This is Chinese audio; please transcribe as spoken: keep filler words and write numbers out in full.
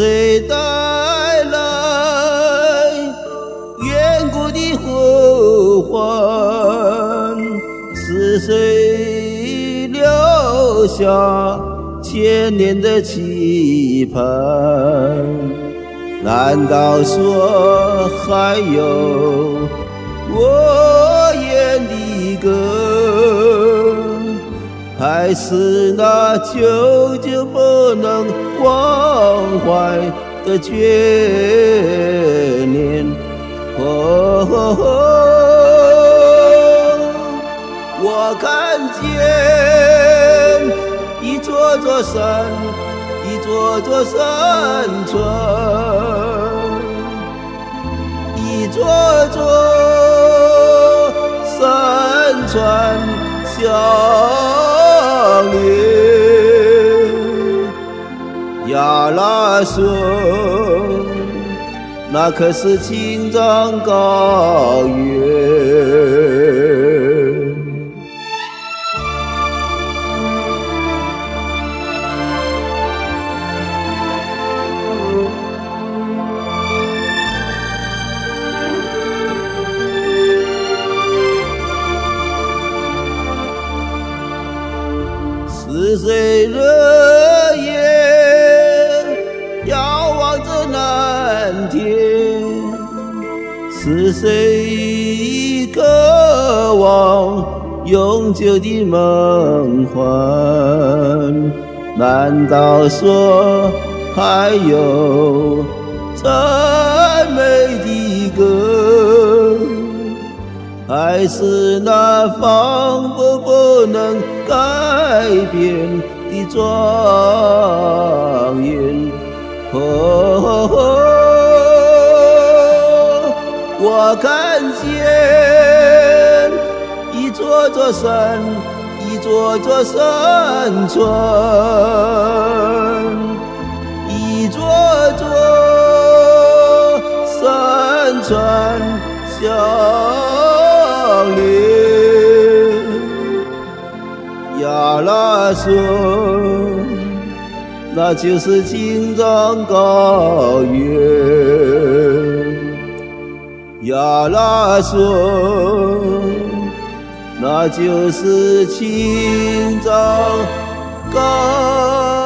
谁带来远古的呼唤？是谁留下千年的期盼？难道说还有我眼的歌，还是那久久不能忘怀的眷恋？哦哦哦，我看见一座座山，一座座山川，一座座山川相连。亚拉说，那可是青藏高原。是谁日夜遥望着蓝天？是谁渴望永久的梦幻？难道说还有赞美的歌，还是那仿佛不能改变的庄严？哦哦哦，我看见一座座山，一座座山川，一座座山川相连。亚拉说，那就是青藏高原。亚拉说，那就是青藏高原。